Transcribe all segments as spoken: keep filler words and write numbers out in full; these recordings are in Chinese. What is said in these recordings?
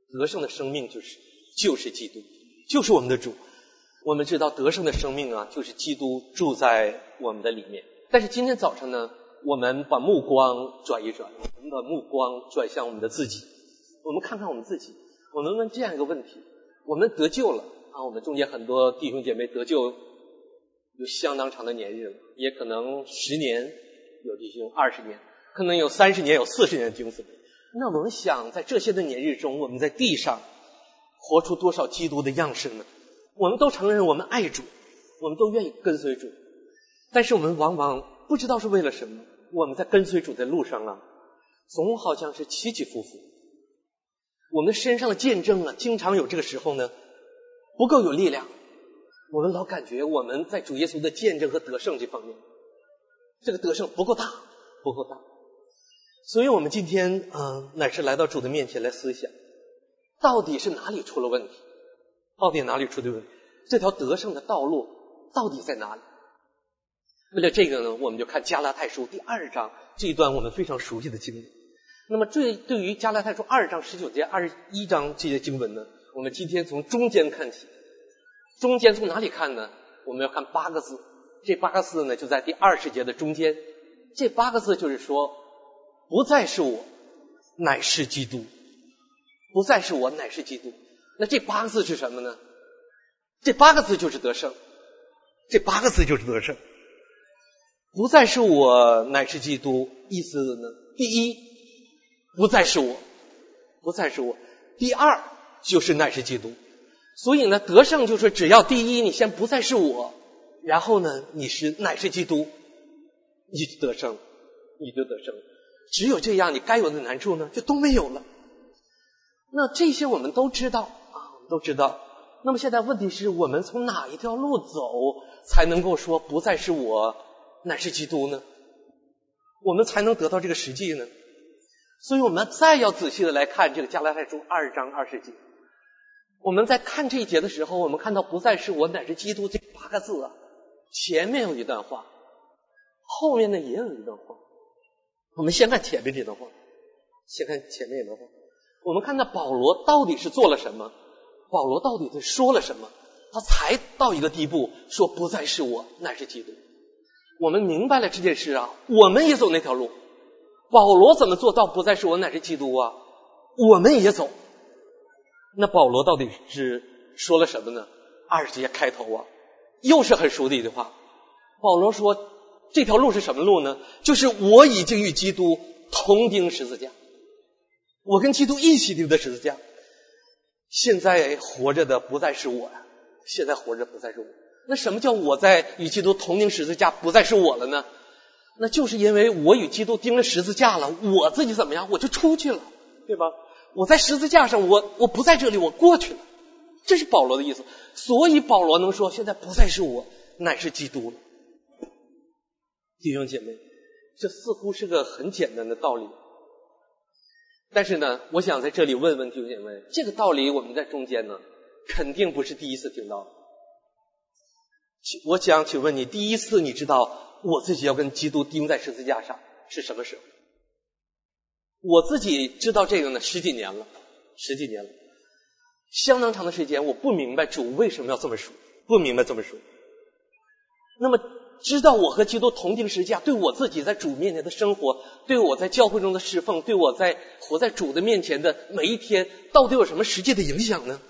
得胜的生命就是就是基督，就是我们的主。我们知道得胜的生命啊，就是基督住在我们的里面。但是今天早上呢，我们把目光转一转，我们把目光转向我们的自己，我们看看我们自己，我们问这样一个问题：我们得救了啊，我们中间很多弟兄姐妹得救有相当长的年日了，也可能十年，有弟兄二十年，可能有三十年，有四十年的弟兄姊妹。那我们想在这些的年日中，我们在地上活出多少基督的样式呢？我们都承认我们爱主，我们都愿意跟随主，但是我们往往不知道是为了什么，我们在跟随主的路上啊，总好像是起起伏伏。我们身上的见证啊，经常有这个时候呢，不够有力量。我们老感觉我们在主耶稣的见证和得胜这方面，这个得胜不够大，不够大。所以我们今天嗯、呃，乃是来到主的面前来思想，到底是哪里出了问题？到底哪里出的问题？这条得胜的道路到底在哪里？为了这个呢，我们就看加拉太书第二章这一段我们非常熟悉的经文。那么对对于加拉太书二章十九节、二十一章这些经文呢，我们今天从中间看起。中间从哪里看呢？我们要看八个字，这八个字呢就在第二十节的中间。这八个字就是说，不再是我，乃是基督。不再是我，乃是基督。那这八个字是什么呢？这八个字就是得胜。这八个字就是得胜。不再是我，乃是基督。意思呢，第一，不再是我，不再是我。第二，就是乃是基督。所以呢，得胜就是只要第一，你先不再是我，然后呢，你是乃是基督，你就得胜，你就得胜。只有这样，你该有的难处呢，就都没有了。那这些我们都知道啊，我们都知道。那么现在问题是我们从哪一条路走，才能够说不再是我，乃是基督呢？我们才能得到这个实际呢？所以我们再要仔细的来看这个加拉太书二章二十节。我们在看这一节的时候，我们看到不再是我，乃是基督这八个字啊，前面有一段话，后面呢也有一段话。我们先看前面这段话，先看前面这段话。我们看到保罗到底是做了什么，保罗到底是说了什么，他才到一个地步说不再是我，乃是基督。我们明白了这件事啊，我们也走那条路。保罗怎么做到不再是我，乃是基督啊？我们也走。那保罗到底是说了什么呢？二十节开头啊，又是很熟的一句话。保罗说这条路是什么路呢？就是我已经与基督同钉十字架，我跟基督一起钉的十字架。现在活着的不再是我呀，现在活着不再是我。那什么叫我在与基督同钉十字架不再是我了呢？那就是因为我与基督钉了十字架了，我自己怎么样？我就出去了，对吧？我在十字架上，我我不在这里，我过去了。这是保罗的意思。所以保罗能说现在不再是我，乃是基督了。弟兄姐妹，这似乎是个很简单的道理，但是呢，我想在这里问问弟兄姐妹，这个道理我们在中间呢，肯定不是第一次听到。我想请问你，第一次你知道我自己要跟基督钉在十字架上是什么时候？我自己知道这个呢，十几年了，十几年了，相当长的时间，我不明白主为什么要这么说，不明白这么说。那么知道我和基督同钉十字架，对我自己在主面前的生活，对我在教会中的侍奉，对我在活在主的面前的每一天，到底有什么实际的影响呢？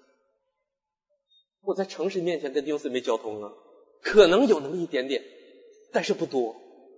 我在诚实面前跟弟兄姊妹交通啊，可能有那么一点点，但是不多。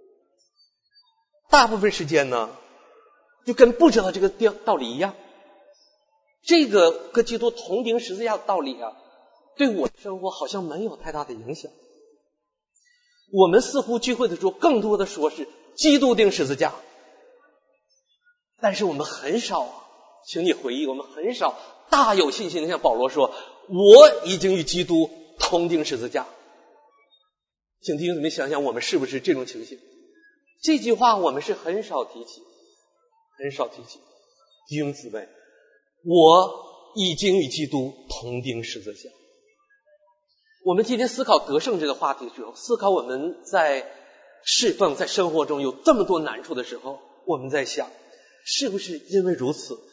大部分时间呢，就跟不知道这个道理一样。这个跟基督同钉十字架的道理啊，对我的生活好像没有太大的影响。我们似乎聚会的时候更多的说是基督钉十字架，但是我们很少啊，请你回忆，我们很少大有信心的像保罗说我已经与基督同钉十字架。请弟兄姊妹想想，我们是不是这种情形？这句话我们是很少提起，很少提起。弟兄姊妹，我已经与基督同钉十字架。我们今天思考得胜这个话题的时候，思考我们在侍奉在生活中有这么多难处的时候，我们在想，是不是因为如此，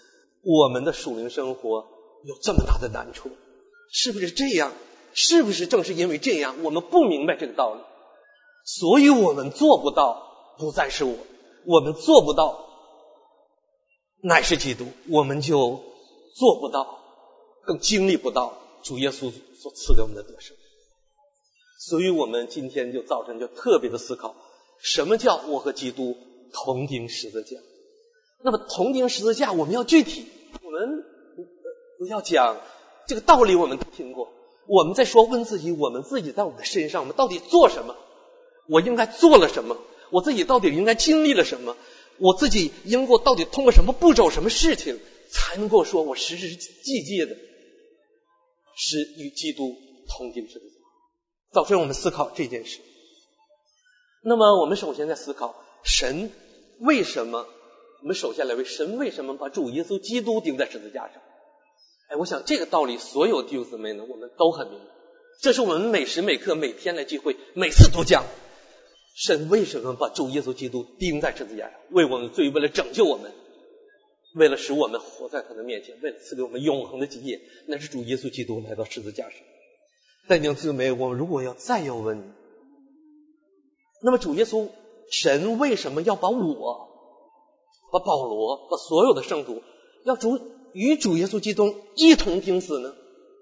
我们的属灵生活有这么大的难处？是不是这样？是不是正是因为这样，我们不明白这个道理，所以我们做不到不再是我，我们做不到乃是基督，我们就做不到，更经历不到主耶稣所赐给我们的得胜。所以我们今天就早晨就特别的思考，什么叫我和基督同钉十字架？那么同钉十字架我们要具体，我们不要讲这个道理我们都听过，我们在说问自己，我们自己在我们的身上我们到底做什么，我应该做了什么，我自己到底应该经历了什么，我自己应该到底通过什么步骤什么事情才能够说我实实际际的是与基督同钉十字架。早晨我们思考这件事，那么我们首先在思考神为什么，我们首先来为神为什么把主耶稣基督钉在十字架上。哎，我想这个道理所有弟兄姊妹呢我们都很明白，这是我们每时每刻每天来聚会每次都讲，神为什么把主耶稣基督钉在十字架上，为我们罪，为了拯救我们，为了使我们活在他的面前，为了赐给我们永恒的基业，那是主耶稣基督来到十字架上。但弟兄姊妹，我们如果要再要问你，那么主耶稣神为什么要把我把保罗把所有的圣徒要主与主耶稣基督一同钉死呢？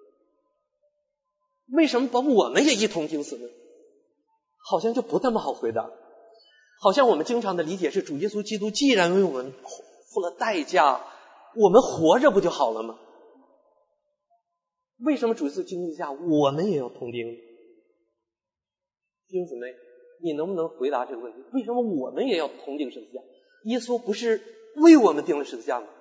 为什么把我们也一同钉死呢？好像就不那么好回答。好像我们经常的理解是，主耶稣基督既然为我们付了代价，我们活着不就好了吗？为什么主耶稣经历下我们也要同钉？弟兄姊妹，你能不能回答这个问题？为什么我们也要同钉十字架？耶稣不是为我们钉了十字架吗？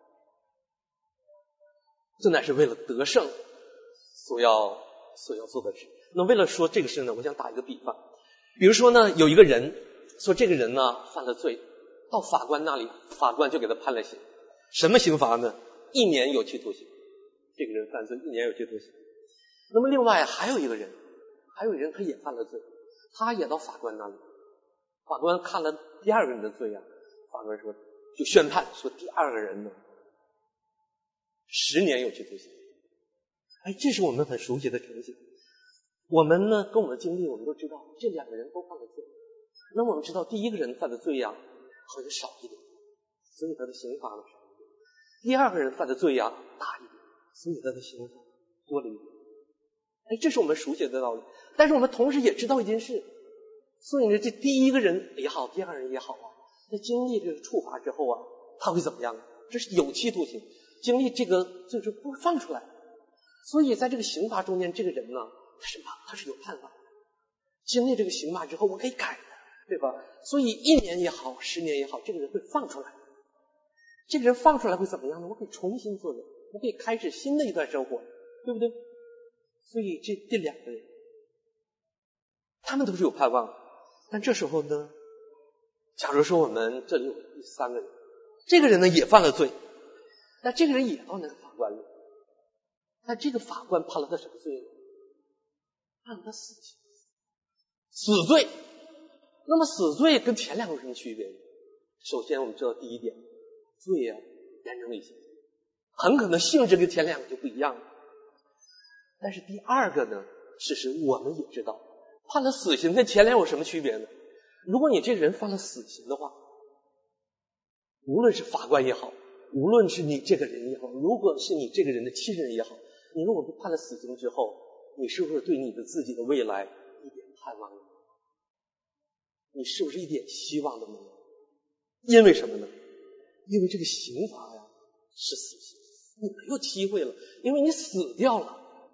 这乃是为了得胜所要所要做的事。那为了说这个事呢，我想打一个比方。比如说呢，有一个人说这个人呢犯了罪，到法官那里，法官就给他判了刑。什么刑罚呢？一年有期徒刑。这个人犯罪一年有期徒刑。那么另外还有一个人，还有一个人他也犯了罪，他也到法官那里，法官看了第二个人的罪啊，法官说就宣判说第二个人呢十年有期徒刑。哎，这是我们很熟悉的情形。我们呢跟我们的经历我们都知道，这两个人都犯了罪。那么我们知道第一个人犯的罪呀好像少一点，所以他的刑罚呢少一点。第二个人犯的罪呀大一点，所以他的刑罚多了一点。哎，这是我们熟悉的道理。但是我们同时也知道一件事，所以呢这第一个人也好，第二个人也好啊，在经历这个处罚之后啊，他会怎么样？这是有期徒刑，经历这个就是不放出来。所以在这个刑罚中间，这个人呢他是他是有判罚的，经历这个刑罚之后我可以改的，对吧？所以一年也好，十年也好，这个人会放出来。这个人放出来会怎么样呢？我可以重新做人，我可以开始新的一段生活，对不对？所以这这两个人他们都是有盼望的。但这时候呢，假如说我们这里有第三个人，这个人呢也犯了罪，但这个人也到那个法官了，但这个法官判了他什么罪呢？判了他死刑，死罪。那么死罪跟前两个有什么区别呢？首先我们知道第一点，罪啊严重一些，很可能性质跟前两个就不一样了。但是第二个呢，事实我们也知道，判了死刑跟前两有什么区别呢？如果你这个人犯了死刑的话，无论是法官也好，无论是你这个人也好，如果是你这个人的亲人也好，你如果被判了死刑之后，你是不是对你的自己的未来一点盼望都没有？你是不是一点希望都没有？因为什么呢？因为这个刑罚呀是死刑，你没有机会了，因为你死掉了。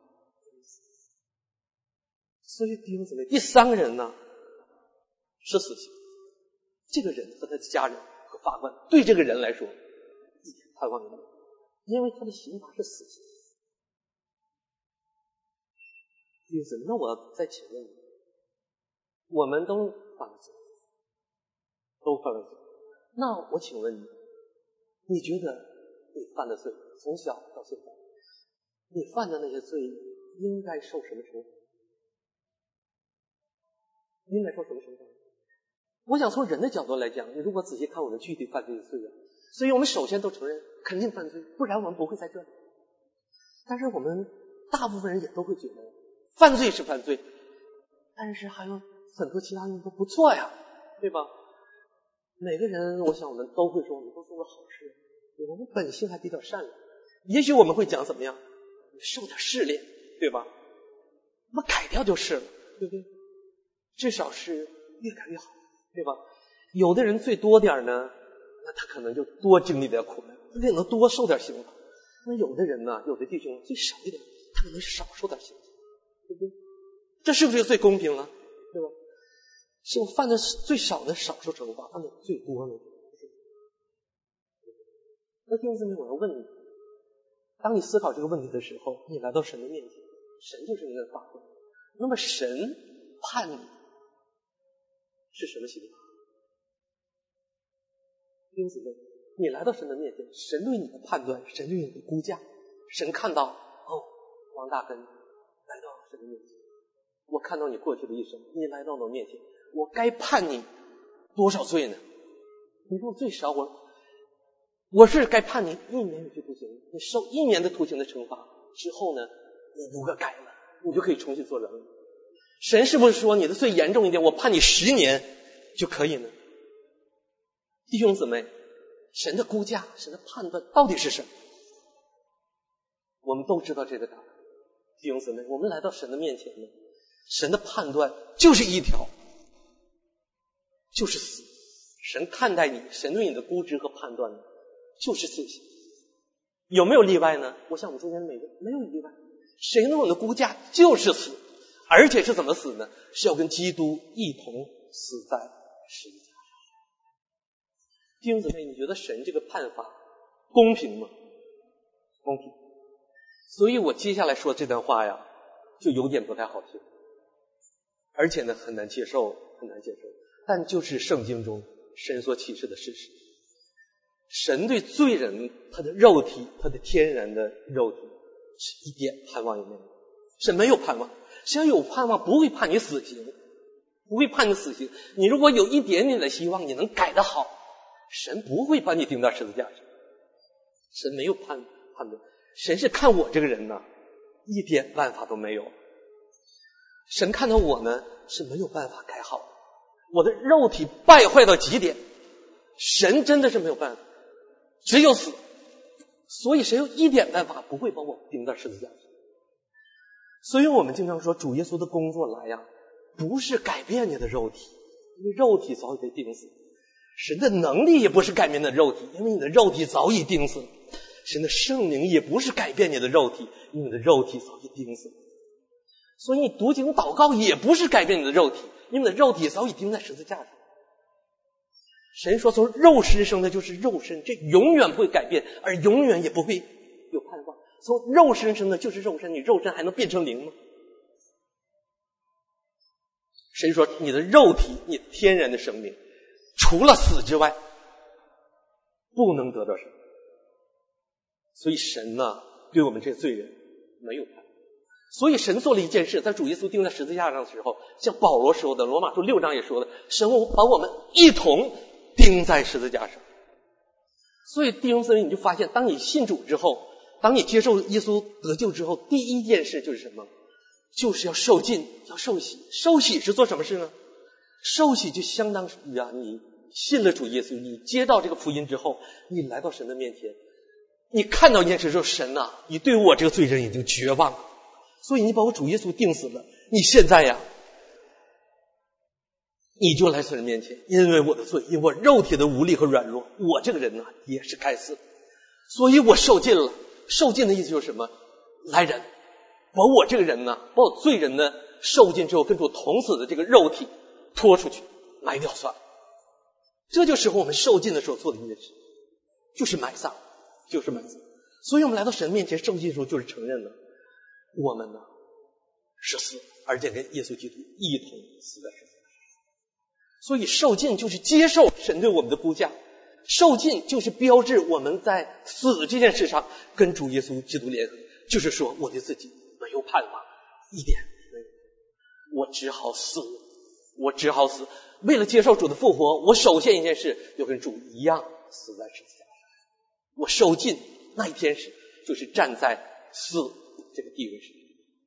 所以弟兄姊妹，第三个人呢是死刑，这个人和他的家人和法官对这个人来说一点盼望都没有，因为他的刑罚是死刑。弟兄姊妹，那我再请问你，我们都犯了罪，都犯了罪，那我请问你，你觉得你犯的罪从小到现在，你犯的那些罪应该受什么惩罚？应该受什么惩罚？我想从人的角度来讲，你如果仔细看我们具体犯这些罪啊， 所以我们首先都承认肯定犯罪，不然我们不会在这里。但是我们大部分人也都会觉得犯罪是犯罪，但是还有很多其他人都不错呀，对吧？每个人我想我们都会说我们都做了好事，我们本性还比较善良。也许我们会讲怎么样，受点试炼，对吧？那么改掉就是了，对不对？至少是越改越好，对吧？有的人最多点呢，那他可能就多经历点苦难，他可能多受点刑罚。那有的人呢，有的弟兄最少一点，他可能少受点刑罚，对不对？这是不是最公平了，对吧？是我犯的最少的少受惩罚，犯的最多呢？那弟兄姊妹，我要问你，当你思考这个问题的时候，你来到神的面前，神就是你的法官。那么神判你是什么刑罚？弟兄姊妹，你来到神的面前，神对你的判断，神对你的估价，神看到哦，王大根来到神的面前，我看到你过去的一生，你来到我面前，我该判你多少罪呢？你说最少我我是该判你一年有期徒刑，你受一年的徒刑的惩罚之后呢，你如果改了，你就可以重新做人了。神是不是说你的罪严重一点，我判你十年就可以呢？弟兄姊妹，神的估价，神的判断到底是什么？我们都知道这个答案。弟兄姊妹，我们来到神的面前呢，神的判断就是一条，就是死。神看待你，神对你的估值和判断呢，就是死刑。有没有例外呢？我想我们中间每个没有例外。神对我们的估价就是死，而且是怎么死呢？是要跟基督一同死在十字架上。弟兄姊妹，你觉得神这个判罚公平吗？公平。所以我接下来说这段话呀，就有点不太好听，而且呢很难接受，很难接受。但就是圣经中神所启示的事实。神对罪人他的肉体，他的天然的肉体是一点盼望也没有。神没有盼望，神有盼望不会判你死刑，不会判你死刑。你如果有一点点的希望你能改得好，神不会把你钉到十字架上。神没有判判断，神是看我这个人呢，一点办法都没有。神看到我呢是没有办法改好的，我的肉体败坏到极点，神真的是没有办法，只有死。所以神有一点办法不会把我钉到十字架上。所以我们经常说主耶稣的工作来呀，不是改变你的肉体，因为肉体早已被钉死。神的能力也不是改变你的肉体，因为你的肉体早已钉死。神的圣灵也不是改变你的肉体，因为你的肉体早已钉死。所以你读经祷告也不是改变你的肉体，因为你的肉体早已钉在十字架上。神说从肉身生的就是肉身，这永远不会改变，而永远也不会有盼望。从肉身生的就是肉身，你肉身还能变成灵吗？神说你的肉体，你天然的生命除了死之外不能得到什么。所以神呢对我们这些罪人没有盼望。所以神做了一件事，在主耶稣钉在十字架上的时候，像保罗说的，罗马书六章也说的，神把我们一同钉在十字架上。所以弟兄姊妹，你就发现当你信主之后，当你接受耶稣得救之后，第一件事就是什么？就是要受浸，要受洗。受洗是做什么事呢？受洗就相当于啊，你信了主耶稣，你接到这个福音之后，你来到神的面前，你看到一件事说，神呐、啊，你对我这个罪人已经绝望了，所以你把我主耶稣钉死了，你现在呀，你就来神面前，因为我的罪，因为我肉体的无力和软弱，我这个人呢、啊、也是该死，所以我受尽了。受尽的意思就是什么？来人，把我这个人呢，把我罪人呢受尽之后跟主同死的这个肉体拖出去埋掉算了。这就是我们受尽的时候做的一件事，就是埋葬，就是埋葬。所以我们来到神面前受尽的时候，就是承认了我们呢是死，而且跟耶稣基督一同死在十字架上。所以受尽就是接受神对我们的估价，受尽就是标志我们在死这件事上跟主耶稣基督联合，就是说我对自己没有盼望，一点没有，我只好死，我只好死。为了接受主的复活，我首先一件事要跟主一样死在十字架上。 我受尽那一天时，就是站在死这个地位上。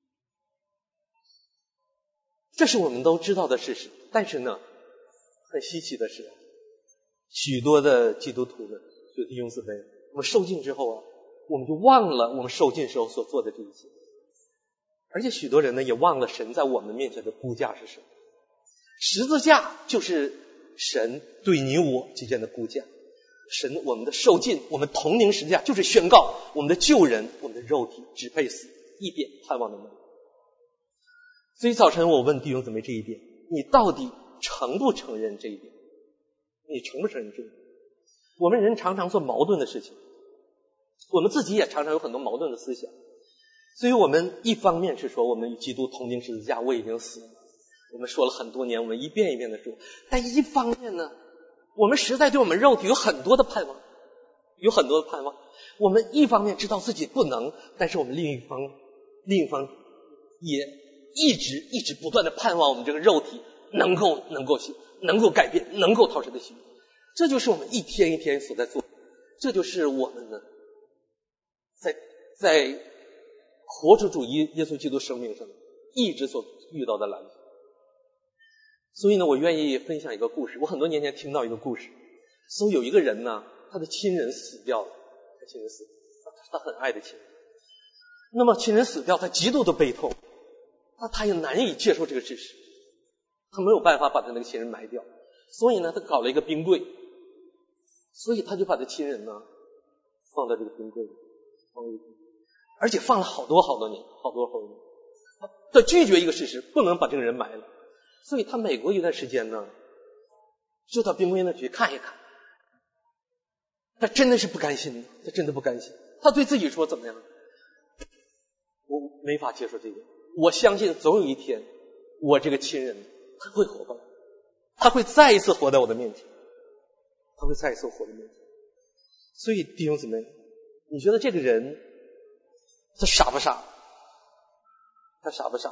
这是我们都知道的事实，但是呢，很稀奇的是，许多的基督徒呢，就弟兄姊妹，我们受尽之后啊，我们就忘了我们受尽时候所做的这一切，而且许多人呢，也忘了神在我们面前的估价是什么。十字架就是神对你我之间的估价，神我们的受尽，我们同领十字架，就是宣告我们的旧人，我们的肉体只配死，一点盼望都没有。所以早晨我问弟兄姊妹这一点，你到底承不承认这一点？你承不承认这一点？我们人常常做矛盾的事情，我们自己也常常有很多矛盾的思想。所以我们一方面是说我们与基督同钉十字架，我已经死了，我们说了很多年，我们一遍一遍的说，但一方面呢，我们实在对我们肉体有很多的盼望，有很多的盼望。我们一方面知道自己不能，但是我们另一方另一方也一直一直不断的盼望我们这个肉体能够能够能够改变，能够讨神的喜悦。这就是我们一天一天所在做的，这就是我们呢在在活出主耶耶稣基督生命上一直所遇到的难题。所以呢，我愿意分享一个故事。我很多年前听到一个故事，说有一个人呢，他的亲人死掉了，他亲人死掉了，他很爱的亲人。那么亲人死掉，他极度的悲痛，那他也难以接受这个事实，他没有办法把他那个亲人埋掉，所以呢，他搞了一个冰柜，所以他就把他亲人呢放在这个冰柜里，放在这个冰柜，而且放了好多好多年，好多好多年。他拒绝一个事实，不能把这个人埋了，所以他每隔一段时间呢，就到冰柜那去看一看。他真的是不甘心的，他真的不甘心。他对自己说怎么样？我没法接受这个。我相信总有一天，我这个亲人他会活过来，他会再一次活在我的面前，他会再一次活在面前。所以弟兄姊妹，你觉得这个人他傻不傻？他傻不傻？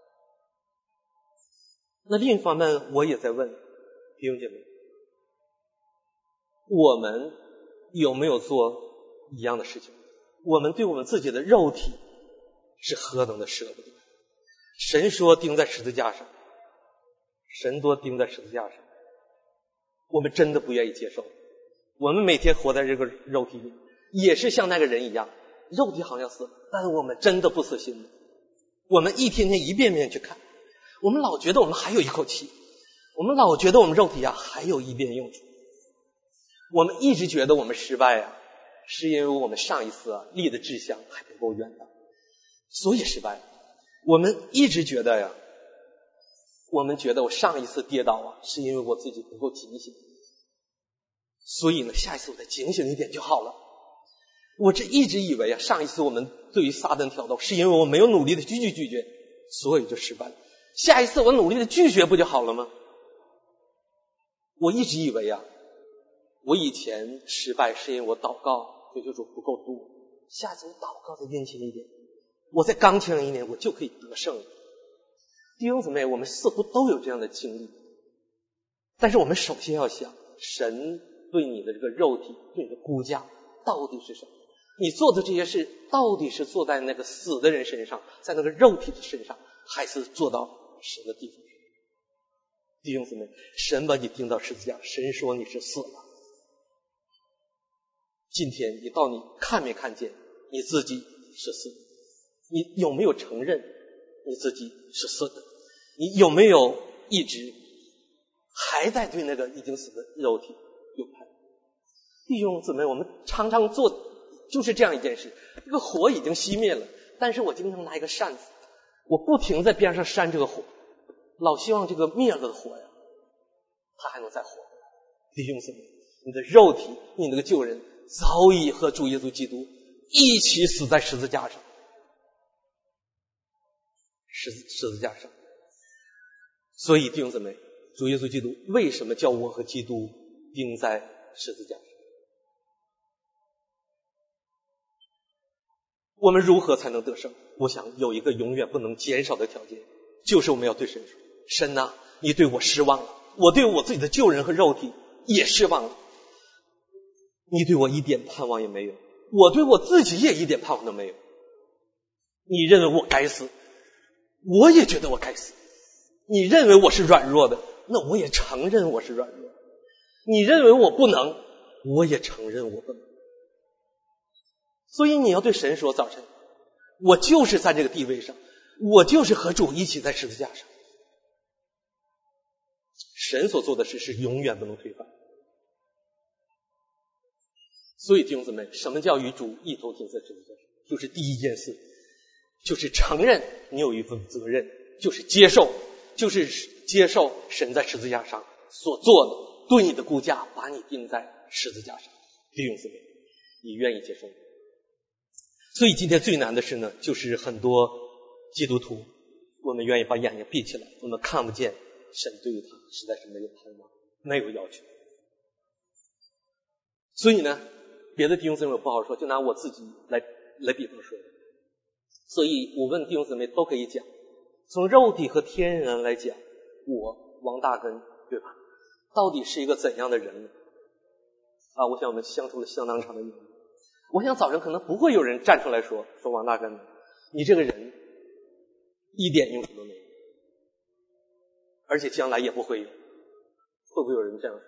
那另一方面，我也在问弟兄姐妹，我们有没有做一样的事情？我们对我们自己的肉体是何等的舍不得。神说钉在十字架上，神说钉在十字架上，我们真的不愿意接受。我们每天活在这个肉体里，也是像那个人一样，肉体好像死了，但我们真的不死心的。我们一天天一遍遍去看，我们老觉得我们还有一口气，我们老觉得我们肉体啊还有一点用处。我们一直觉得我们失败啊，是因为我们上一次啊立的志向还不够远大，所以失败。我们一直觉得呀，我们觉得我上一次跌倒啊，是因为我自己不够警醒，所以呢，下一次我再警醒一点就好了。我这一直以为啊，上一次我们对于撒旦挑逗，是因为我没有努力的拒拒拒绝，所以就失败了。下一次我努力的拒绝不就好了吗？我一直以为啊，我以前失败是因为我祷告求求主不够多，下次我祷告再殷勤一点，我再刚强一点，我就可以得胜了。弟兄姊妹，我们似乎都有这样的经历，但是我们首先要想，神对你的这个肉体，对你的估价到底是什么？你做的这些事到底是做在那个死的人身上，在那个肉体的身上，还是做到神的地方？弟兄姊妹，神把你钉到十字架，神说你是死了。今天你到底看没看见你自己是死的？你有没有承认你自己是死的？你有没有一直还在对那个已经死的肉体有盼？弟兄姊妹，我们常常做就是这样一件事，这个火已经熄灭了，但是我经常拿一个扇子，我不停在边上扇这个火，老希望这个灭了的火呀，它还能再火。弟兄姊妹，你的肉体，你那个旧人早已和主耶稣基督一起死在十字架上，十字十字架上。所以弟兄姊妹，主耶稣基督为什么叫我和基督钉在十字架上？我们如何才能得胜？我想有一个永远不能减少的条件，就是我们要对神说，神啊，你对我失望了，我对我自己的旧人和肉体也失望了。 你对我一点盼望也没有，我对我自己也一点盼望都没有。你认为我该死，我也觉得我该死。你认为我是软弱的，那我也承认我是软弱的。你认为我不能，我也承认我不能。所以你要对神说，早晨我就是在这个地位上，我就是和主一起在十字架上。神所做的事是永远不能推翻。所以弟兄姊妹，什么叫与主一同行在十字架上？就是第一件事，就是承认你有一份责任，就是接受，就是接受神在十字架上所做的，对你的估价，把你钉在十字架上。弟兄姊妹，你愿意接受吗？所以今天最难的事呢，就是很多基督徒，我们愿意把眼睛闭起来，我们看不见神对于他实在是没有盼望，没有要求。所以呢，别的弟兄姊妹不好说，就拿我自己来来比方说。所以我问弟兄姊妹都可以讲，从肉体和天然来讲，我王大根，对吧？到底是一个怎样的人呢？啊，我想我们相处了相当长的年日，我想早晨可能不会有人站出来说说王大根，你这个人一点用处都没有，而且将来也不会有。会不会有人这样说？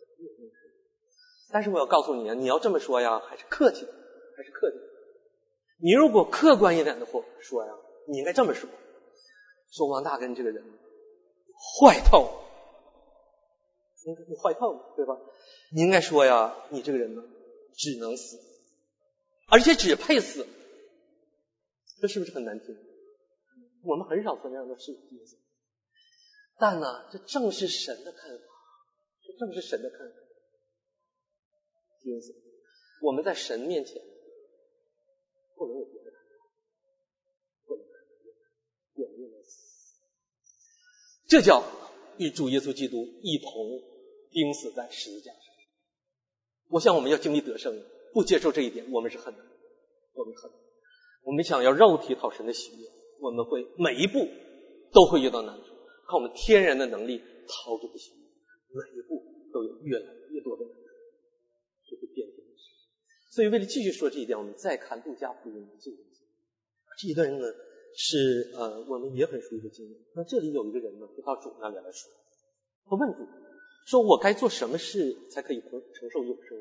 但是我要告诉你啊，你要这么说呀，还是客气的，还是客气的。你如果客观一点的话说呀，你应该这么说，说王大根这个人坏透，你坏透了，对吧？你应该说呀，你这个人呢，只能死，而且只配死。这是不是很难听？我们很少做这样的事情，但呢，这正是神的看法，这正是神的看法。因此，我们在神面前不能有别的看法，不能有别的死。这叫与主耶稣基督一同钉死在十字架上。我想我们要经历得胜，不接受这一点，我们是很难，我们很难。我们想要肉体讨神的喜悦，我们会每一步都会遇到难处，靠我们天然的能力讨主的喜悦，每一步都有越来越多的难处，就会变成事。所以为了继续说这一点，我们再看路加福音的这一段。这一段呢是呃我们也很熟悉的经验。那这里有一个人呢，就到主那里来说，他问主说：“我该做什么事才可以承承受永生？”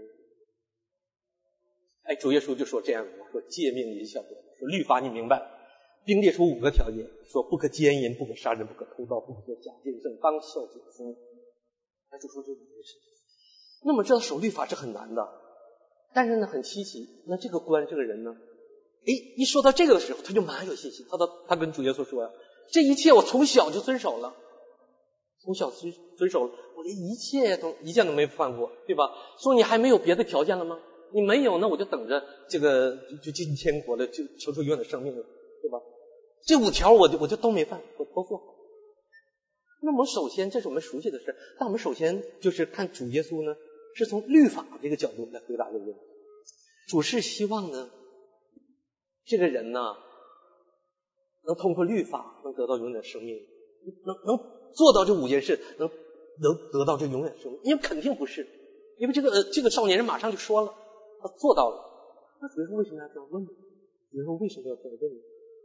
哎，主耶稣就说这样的话，说诫命你晓得，说律法你明白，并列出五个条件，说不可奸淫，不可杀人，不可偷盗，不可做假见证，当孝敬父。他就说这五件事。那么知道守律法是很难的，但是呢很稀奇。那这个官这个人呢，哎，一说到这个的时候，他就蛮有信心。他到他跟主耶稣说呀，这一切我从小就遵守了，从小遵遵守了，我连一切都一件都没犯过，对吧？说你还没有别的条件了吗？你没有，那我就等着这个就进天国了，就求出永远的生命了，对吧？这五条我就我就都没犯，我都做好。那么首先这是我们熟悉的事，但我们首先就是看主耶稣呢是从律法这个角度来回答这个问题。主是希望呢这个人呢能通过律法能得到永远的生命，能能做到这五件事，能能得到这永远的生命。因为肯定不是，因为这个、呃、这个少年人马上就说了，他做到了。那主耶稣为什么要这样问呢？主耶稣为什么要这样问呢？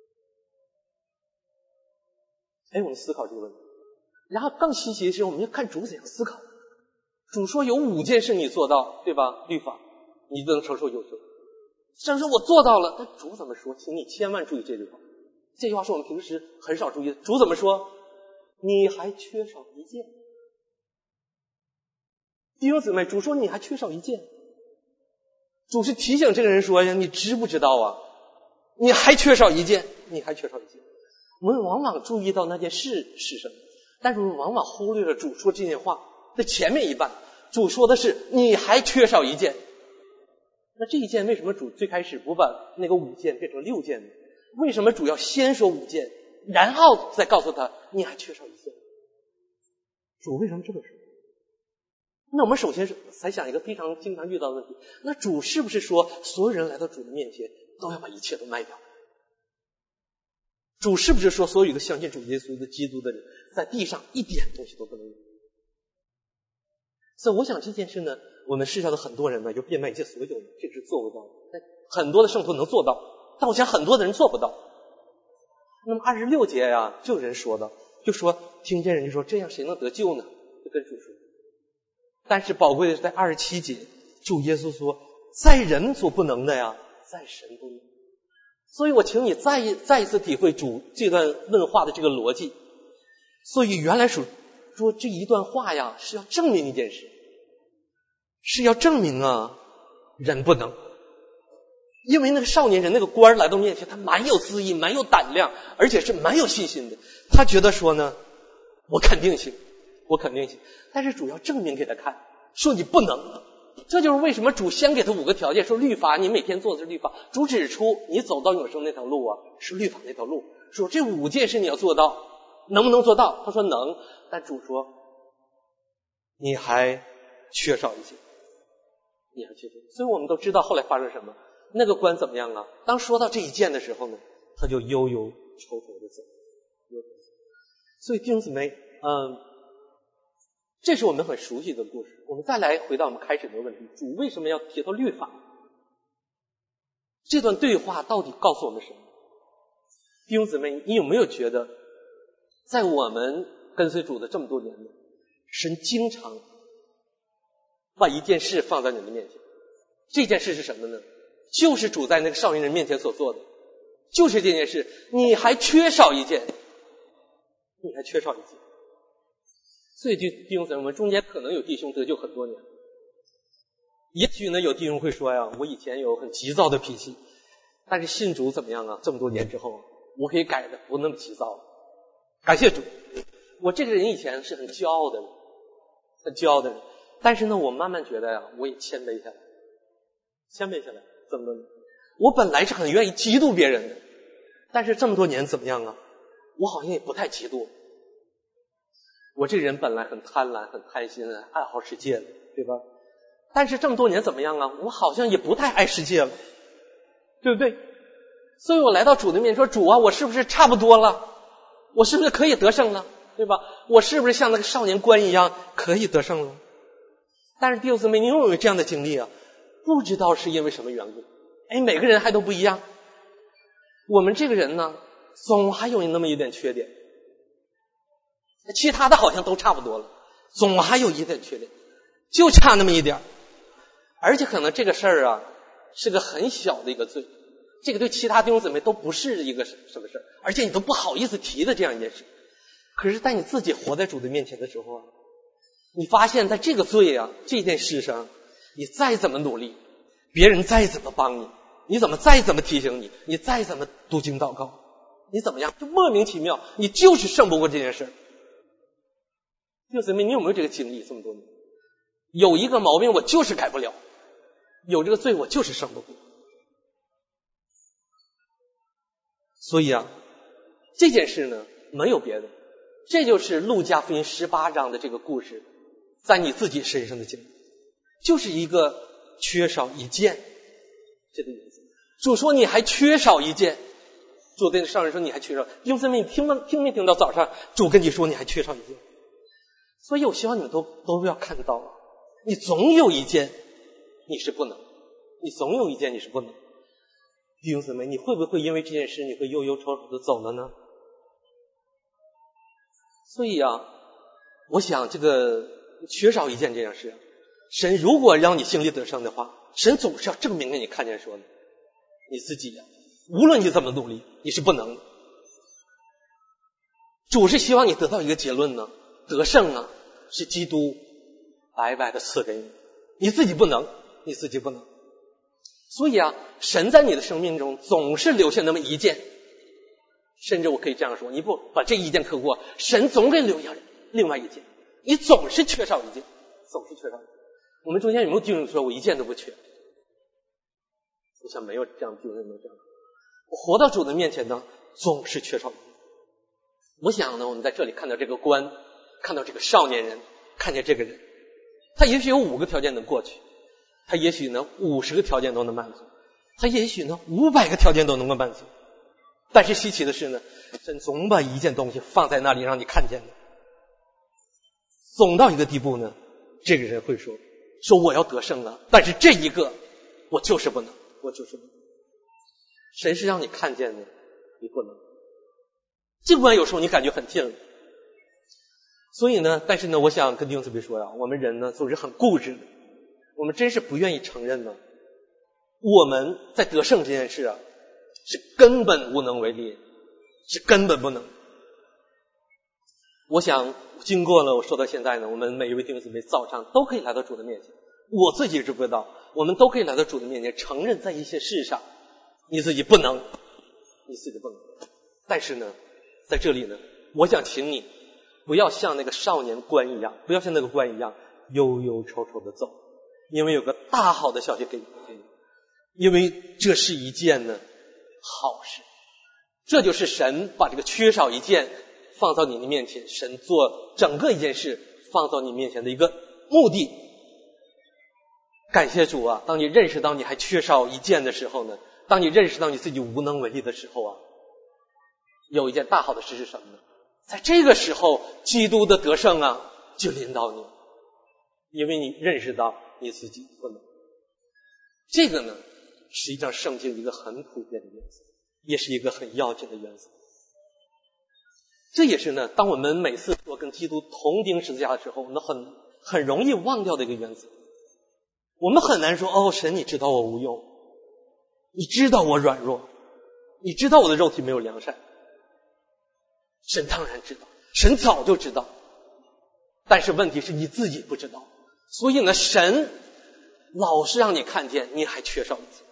哎，我们思考这个问题。然后更稀奇的是，我们要看主怎样思考。主说有五件事你做到，对吧？律法你都能承受有罪。虽然说我做到了，但主怎么说？请你千万注意这句话。这句话是我们平时很少注意的。主怎么说？你还缺少一件。弟兄姊妹，主说你还缺少一件。主是提醒这个人说呀，你知不知道啊？你还缺少一件，你还缺少一件。我们往往注意到那件事是什么，但是我们往往忽略了主说这件话的前面一半。主说的是你还缺少一件。那这一件为什么主最开始不把那个五件变成六件呢？为什么主要先说五件，然后再告诉他你还缺少一件？主为什么这么说？那我们首先是才想一个非常经常遇到的问题，那主是不是说所有人来到主的面前都要把一切都卖掉？主是不是说所有一个相信主耶稣的基督的人在地上一点东西都不能有？ 所以我想这件事呢，我们世上的很多人呢，就变卖一切所有的，这是做不到的。但很多的圣徒能做到，但我想很多的人做不到。那么二十六节呀、啊，就有人说的，就说听见人就说这样谁能得救呢？就跟主说。但是宝贵的是在二十七节，主耶稣说，在人所不能的呀，在神不能。所以我请你再一再一次体会主这段问话的这个逻辑。所以原来说说这一段话呀，是要证明一件事，是要证明啊人不能。因为那个少年人那个官来到面前，他蛮有资意，蛮有胆量，而且是蛮有信心的。他觉得说呢，我肯定行，我肯定行。但是主要证明给他看，说你不能。这就是为什么主先给他五个条件，说律法你每天做的是律法，主指出你走到永生那条路啊是律法那条路，说这五件事你要做到，能不能做到？他说能，但主说你还缺少一些，你还缺少。所以我们都知道后来发生什么，那个官怎么样啊？当说到这一件的时候呢，他就忧忧愁愁的走。所以弟兄姊妹，嗯，这是我们很熟悉的故事。我们再来回到我们开始的问题，主为什么要提到律法？这段对话到底告诉我们什么？弟兄姊妹，你有没有觉得在我们跟随主的这么多年里，神经常把一件事放在你的面前？这件事是什么呢？就是主在那个少年人面前所做的，就是这件事，你还缺少一件，你还缺少一件。所以弟兄姊妹，我们中间可能有弟兄得救很多年，也许呢有弟兄会说呀，我以前有很急躁的脾气，但是信主怎么样啊？这么多年之后，我可以改的不那么急躁了。感谢主，我这个人以前是很骄傲的人，很骄傲的人，但是呢，我慢慢觉得呀，我也谦卑下来，谦卑下来。这么多年，我本来是很愿意嫉妒别人的，但是这么多年怎么样啊？我好像也不太嫉妒。我这人本来很贪婪、很贪心、爱好世界的，对吧？但是这么多年怎么样啊？我好像也不太爱世界了，对不对？所以我来到主的面前说，主啊，我是不是差不多了？我是不是可以得胜了？对吧？我是不是像那个少年官一样可以得胜了？但是弟兄姊妹，你有没有这样的经历啊？不知道是因为什么缘故，哎，每个人还都不一样。我们这个人呢，总还有那么一点缺点，其他的好像都差不多了，总还有一点缺点，就差那么一点。而且可能这个事儿啊，是个很小的一个罪，这个对其他弟兄姊妹都不是一个什么事儿，而且你都不好意思提的这样一件事。可是在你自己活在主的面前的时候啊，你发现在这个罪啊这件事上，你再怎么努力，别人再怎么帮你，你怎么再怎么提醒你，你再怎么读经祷告，你怎么样就莫名其妙，你就是胜不过这件事。弟兄姊妹，你有没有这个经历？这么多年有一个毛病我就是改不了，有这个罪我就是胜不过。所以啊，这件事呢没有别的，这就是路加福音十八章的这个故事在你自己身上的经历，就是一个缺少一件这个意思。主说你还缺少一件，主对上人说你还缺少。弟兄姊妹，你听没听没听到早上主跟你说你还缺少一件？所以我希望你们都都要看到，你总有一件你是不能，你总有一件你是不能。弟兄姊妹，你会不会因为这件事你会忧忧愁愁的走了呢？所以啊，我想这个缺少一件这件事，神如果让你经历得胜的话，神总是要证明给你看见说的，你自己呀、啊，无论你怎么努力，你是不能的。主是希望你得到一个结论呢，得胜啊，是基督白白的赐给你，你自己不能，你自己不能。所以啊，神在你的生命中总是留下那么一件，甚至我可以这样说，你不把这一件克过，神总给留下另外一件，你总是缺少一件，总是缺少一件。我们中间有没有弟兄说我一件都不缺？我想没有这样的弟兄，没有这样的。我活到主的面前呢，总是缺少一件。我想呢，我们在这里看到这个官，看到这个少年人，看见这个人，他也许有五个条件能过去，他也许呢五十个条件都能满足，他也许呢五百个条件都能够满足。但是稀奇的是呢，神总把一件东西放在那里让你看见的，总到一个地步呢， 这个人会说说我要得胜了，但是这一个我就是不能，我就是不能。神是让你看见的，你不能。尽管有时候你感觉很近了。所以呢，但是呢，我想跟弟兄姊妹说呀，我们人呢总是很固执的，我们真是不愿意承认呢，我们在得胜这件事啊，是根本无能为力，是根本不能。我想经过了我说到现在呢，我们每一位弟兄姊妹早上都可以来到主的面前，我自己知不知道，我们都可以来到主的面前，承认在一些事上你自己不能，你自己不能。但是呢，在这里呢，我想请你不要像那个少年官一样，不要像那个官一样忧忧愁愁的走，因为有个大好的消息给你，因为这是一件呢好事。这就是神把这个缺少一件放到你的面前，神做整个一件事放到你面前的一个目的。感谢主啊，当你认识到你还缺少一件的时候呢，当你认识到你自己无能为力的时候啊，有一件大好的事是什么呢？在这个时候，基督的得胜啊就临到你，因为你认识到你自己不能。这个呢实际上圣经一个很普遍的原则，也是一个很要紧的原则。这也是呢，当我们每次说跟基督同钉十字架的时候，我们很很容易忘掉的一个原则。我们很难说，哦，神你知道我无用，你知道我软弱，你知道我的肉体没有良善。神当然知道，神早就知道，但是问题是你自己不知道，所以呢，神老是让你看见你还缺少一些。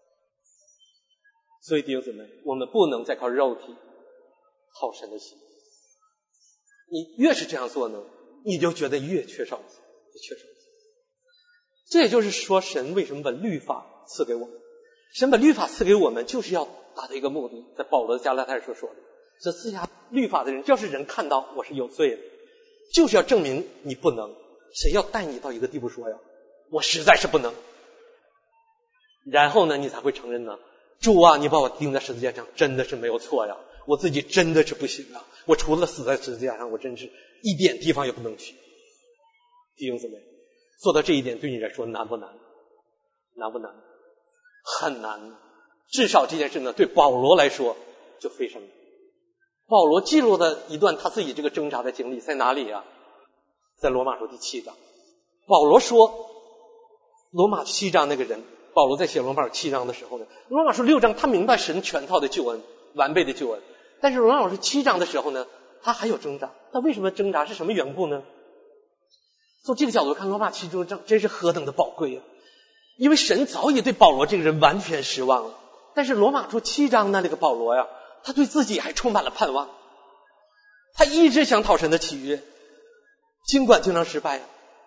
所以弟兄姊妹，我们不能再靠肉体讨神的喜悦。你越是这样做呢，你就觉得越缺少一些，缺少一些。这也就是说，神为什么把律法赐给我们？神把律法赐给我们，就是要达到一个目的。在保罗的加拉太书说的，这赐下律法的人，要是人看到我是有罪的，就是要证明你不能。谁要带你到一个地步说呀，我实在是不能，然后呢，你才会承认呢，主啊，你把我钉在十字架上，真的是没有错呀，我自己真的是不行啊，我除了死在十字架上，我真是一点地方也不能去。弟兄姊妹，做到这一点对你来说难不难？难不难？很难。至少这件事呢，对保罗来说就非常难。保罗记录的一段他自己这个挣扎的经历在哪里啊？在罗马书第七章。保罗说，罗马七章那个人，保罗在写罗马书七章的时候呢，罗马书六章他明白神全套的救恩，完备的救恩，但是罗马书七章的时候呢，他还有挣扎。他为什么挣扎？是什么缘故呢？从这个角度看，罗马七章真是何等的宝贵啊！因为神早已对保罗这个人完全失望了，但是罗马书七章那这个保罗呀，他对自己还充满了盼望，他一直想讨神的喜悦，尽管经常失败。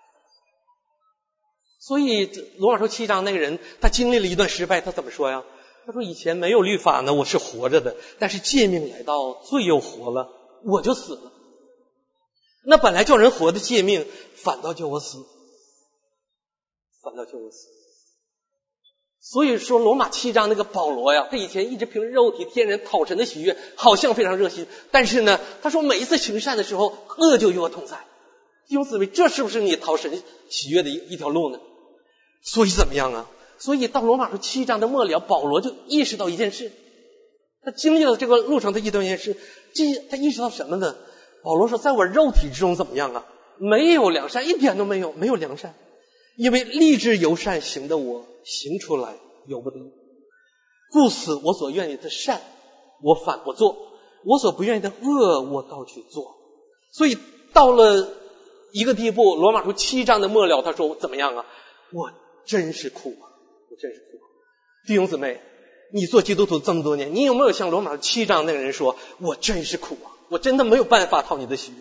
所以罗马书七章那个人，他经历了一段失败，他怎么说呀？他说以前没有律法呢，我是活着的，但是诫命来到，罪又活了，我就死了。那本来叫人活的诫命，反倒叫我死，反倒叫我死。所以说罗马七章那个保罗呀，他以前一直凭肉体天然讨神的喜悦，好像非常热心，但是呢，他说每一次行善的时候，恶就与我同在。弟兄姊妹，这是不是你讨神喜悦的一一条路呢？所以怎么样啊？所以到罗马书七章的末了，保罗就意识到一件事，他经历了这个路程的一段件事，这他意识到什么呢？保罗说，在我肉体之中怎么样啊？没有良善，一点都没有，没有良善。因为立志由善行的我，行出来由不得。故此我所愿意的善，我反不做；我所不愿意的恶，我倒去做。所以到了一个地步，罗马书七章的末了，他说怎么样啊？我真是苦啊，我真是苦啊。弟兄姊妹，你做基督徒这么多年，你有没有像罗马书七章那个人说，我真是苦啊，我真的没有办法讨你的喜悦？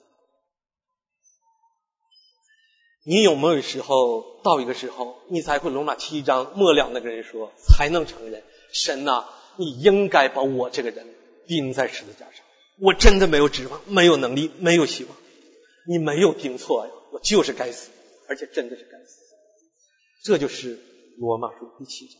你有没有时候到一个时候，你才会罗马七章末了那个人说，才能承认神啊，你应该把我这个人钉在十字架上，我真的没有指望，没有能力，没有希望。你没有钉错呀，我就是该死，而且真的是该死。这就是罗马书第七章。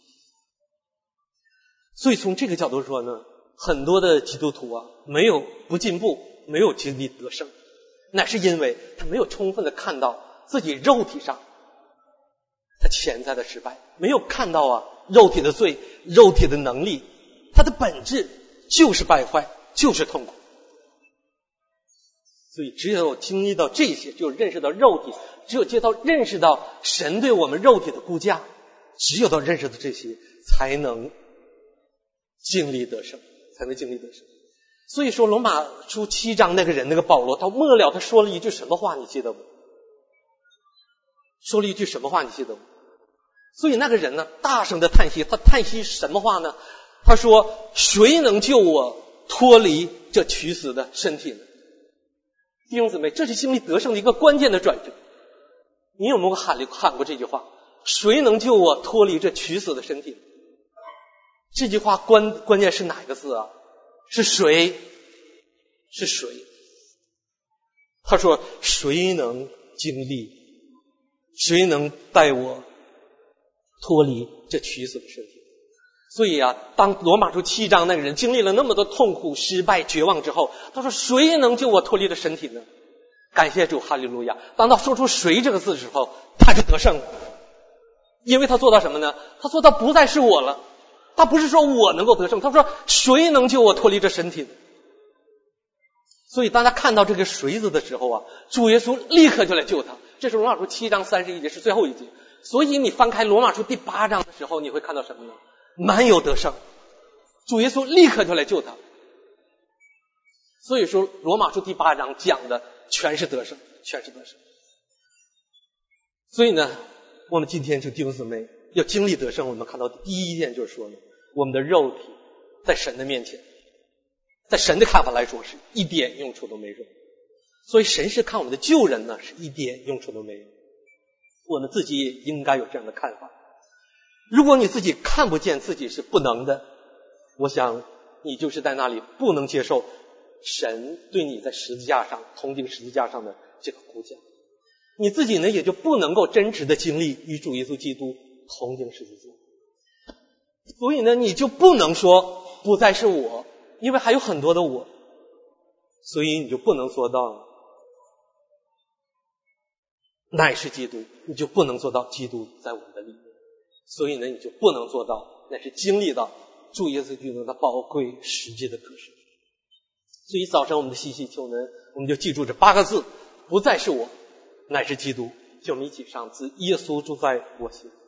所以从这个角度说呢，很多的基督徒啊，没有不进步，没有经历得胜，乃是因为他没有充分的看到自己肉体上他潜在的失败，没有看到啊肉体的罪，肉体的能力，它的本质就是败坏，就是痛苦。所以只有经历到这些，就认识到肉体，只有接到认识到神对我们肉体的估价，只有到认识到这些，才能经历得胜，才能经历得胜。所以说罗马书七章那个人，那个保罗，到末了他说了一句什么话，你记得吗？说了一句什么话，你记得吗？所以那个人呢，大声的叹息，他叹息什么话呢？他说：谁能救我脱离这取死的身体呢？弟兄姊妹，这是经历得胜的一个关键的转折。你有没有喊喊过这句话？谁能救我脱离这取死的身体？这句话关关键是哪一个字啊？是谁？是谁？他说：谁能经历？谁能带我脱离这取死的身体？所以啊，当罗马书七章那个人经历了那么多痛苦、失败、绝望之后，他说：谁能救我脱离这身体呢？感谢主，哈利路亚。当他说出谁这个字的时候，他就得胜了。因为他做到什么呢？他做到不再是我了。他不是说我能够得胜，他说谁能救我脱离这身体呢？所以当他看到这个谁字的时候啊，主耶稣立刻就来救他。这是罗马书七章三十一节，是最后一节。所以你翻开罗马书第八章的时候，你会看到什么呢？满有得胜，主耶稣立刻就来救他。所以说罗马书第八章讲的全是得胜，全是得胜。所以呢，我们今天就弟兄姊妹要经历得胜，我们看到第一件就是说呢，我们的肉体在神的面前，在神的看法来说是一点用处都没有。所以神是看我们的救人呢，是一点用处都没有。我们自己也应该有这样的看法。如果你自己看不见自己是不能的，我想你就是在那里不能接受神对你在十字架上同钉十字架上的这个估价，你自己呢也就不能够真实的经历与主耶稣基督同钉十字架。所以呢，你就不能说不再是我，因为还有很多的我，所以你就不能做到乃是基督，你就不能做到基督在我们的里面。所以呢，你就不能做到乃是经历到主耶稣基督的宝贵实际的得胜。所以早上我们的细细求呢，我们就记住这八个字：不再是我，乃是基督。就我们一起上自耶稣住在我心。